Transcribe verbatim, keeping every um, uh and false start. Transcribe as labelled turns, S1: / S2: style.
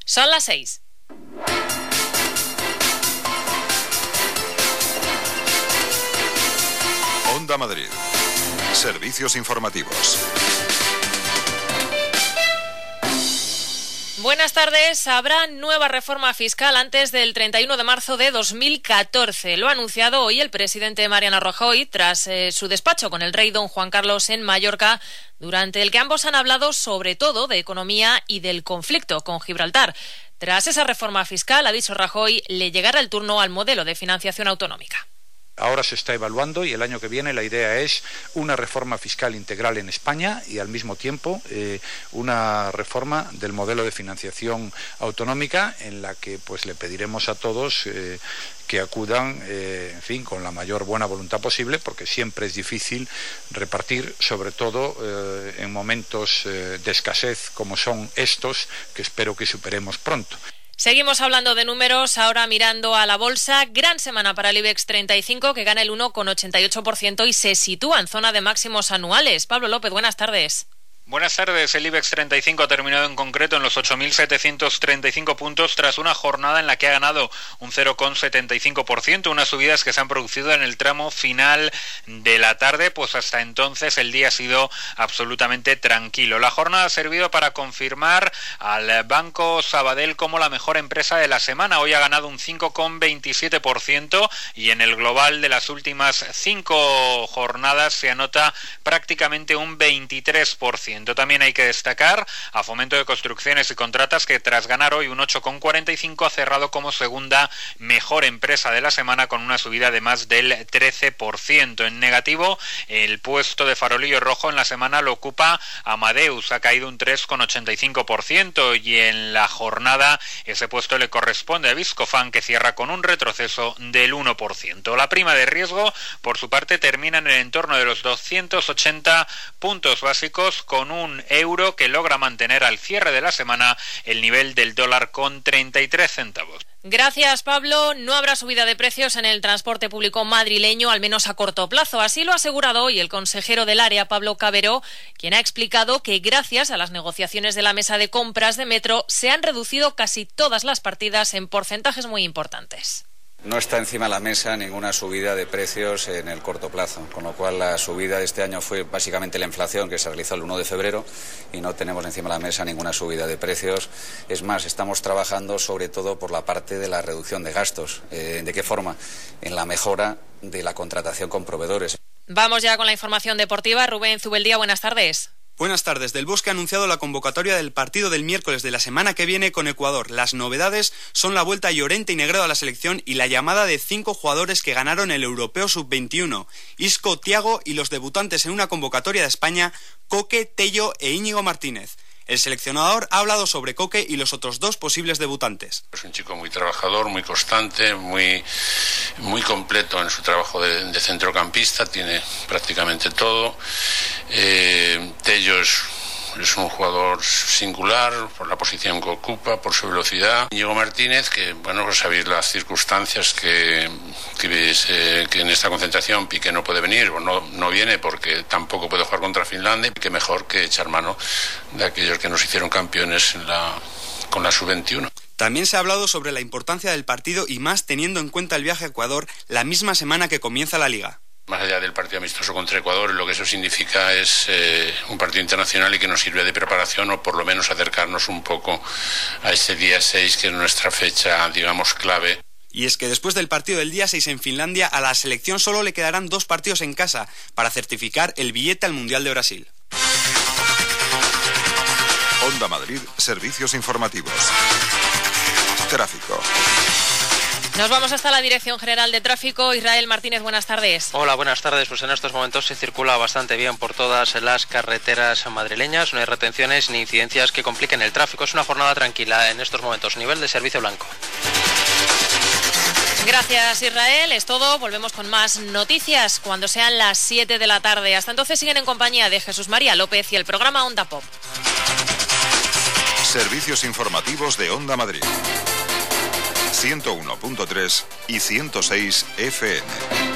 S1: Son las seis.
S2: Onda Madrid. Servicios informativos.
S1: Buenas tardes. Habrá nueva reforma fiscal antes del treinta y uno de marzo de dos mil catorce. Lo ha anunciado hoy el presidente Mariano Rajoy tras eh, su despacho con el rey don Juan Carlos en Mallorca, durante el que ambos han hablado sobre todo de economía y del conflicto con Gibraltar. Tras esa reforma fiscal, ha dicho Rajoy, le llegará el turno al modelo de financiación autonómica.
S3: Ahora se está evaluando y el año que viene la idea es una reforma fiscal integral en España y al mismo tiempo eh, una reforma del modelo de financiación autonómica en la que pues le pediremos a todos eh, que acudan, eh, en fin, con la mayor buena voluntad posible, porque siempre es difícil repartir, sobre todo eh, en momentos eh, de escasez como son estos, que espero que superemos pronto.
S1: Seguimos hablando de números, ahora mirando a la bolsa. Gran semana para el IBEX treinta y cinco, que gana el uno coma ochenta y ocho por ciento y se sitúa en zona de máximos anuales. Pablo López, buenas tardes.
S4: Buenas tardes. El IBEX treinta y cinco ha terminado en concreto en los ocho mil setecientos treinta y cinco puntos tras una jornada en la que ha ganado un cero coma setenta y cinco por ciento, unas subidas que se han producido en el tramo final de la tarde, pues hasta entonces el día ha sido absolutamente tranquilo. La jornada ha servido para confirmar al Banco Sabadell como la mejor empresa de la semana. Hoy ha ganado un cinco coma veintisiete por ciento y en el global de las últimas cinco jornadas se anota prácticamente un veintitrés por ciento. También hay que destacar a Fomento de Construcciones y Contratas, que tras ganar hoy un ocho coma cuarenta y cinco ha cerrado como segunda mejor empresa de la semana con una subida de más del trece por ciento. En negativo, el puesto de farolillo rojo en la semana lo ocupa Amadeus, ha caído un tres coma ochenta y cinco por ciento y en la jornada ese puesto le corresponde a Viscofan, que cierra con un retroceso del uno por ciento. La prima de riesgo, por su parte, termina en el entorno de los doscientos ochenta puntos básicos, con un euro que logra mantener al cierre de la semana el nivel del dólar con treinta y tres centavos.
S1: Gracias, Pablo. No habrá subida de precios en el transporte público madrileño, al menos a corto plazo. Así lo ha asegurado hoy el consejero del área, Pablo Cabero, quien ha explicado que gracias a las negociaciones de la mesa de compras de Metro se han reducido casi todas las partidas en porcentajes muy importantes.
S5: No está encima de la mesa ninguna subida de precios en el corto plazo, con lo cual la subida de este año fue básicamente la inflación que se realizó el uno de febrero y no tenemos encima de la mesa ninguna subida de precios. Es más, estamos trabajando sobre todo por la parte de la reducción de gastos. Eh, ¿De qué forma? En la mejora de la contratación con proveedores.
S1: Vamos ya con la información deportiva. Rubén Zubeldía, buenas tardes.
S6: Buenas tardes. Del Bosque ha anunciado la convocatoria del partido del miércoles de la semana que viene con Ecuador. Las novedades son la vuelta Llorente y Negredo a la selección y la llamada de cinco jugadores que ganaron el Europeo sub veintiuno. Isco, Thiago y los debutantes en una convocatoria de España, Coque, Tello e Íñigo Martínez. El seleccionador ha hablado sobre Coque y los otros dos posibles debutantes.
S7: Es un chico muy trabajador, muy constante, muy, muy completo en su trabajo de, de centrocampista, tiene prácticamente todo. Eh, Tello es, es un jugador singular por la posición que ocupa, por su velocidad. Íñigo Martínez, que bueno, pues sabéis las circunstancias que, que, eh, que en esta concentración Piqué no puede venir, o no, no viene porque tampoco puede jugar contra Finlandia, que mejor que echar mano de aquellos que nos hicieron campeones en la, con la sub veintiuno.
S6: También se ha hablado sobre la importancia del partido y más teniendo en cuenta el viaje a Ecuador la misma semana que comienza la Liga.
S7: Más allá del partido amistoso contra Ecuador, lo que eso significa es eh, un partido internacional y que nos sirve de preparación o por lo menos acercarnos un poco a ese día seis, que es nuestra fecha, digamos, clave.
S6: Y es que después del partido del día seis en Finlandia, a la selección solo le quedarán dos partidos en casa para certificar el billete al Mundial de Brasil.
S2: Onda Madrid, servicios informativos. Tráfico.
S1: Nos vamos hasta la Dirección General de Tráfico. Israel Martínez, buenas tardes.
S8: Hola, buenas tardes. Pues en estos momentos se circula bastante bien por todas las carreteras madrileñas. No hay retenciones ni incidencias que compliquen el tráfico. Es una jornada tranquila en estos momentos. Nivel de servicio blanco.
S1: Gracias, Israel. Es todo. Volvemos con más noticias cuando sean las siete de la tarde. Hasta entonces siguen en compañía de Jesús María López y el programa Onda Pop.
S2: Servicios informativos de Onda Madrid. ciento uno punto tres y ciento seis F M.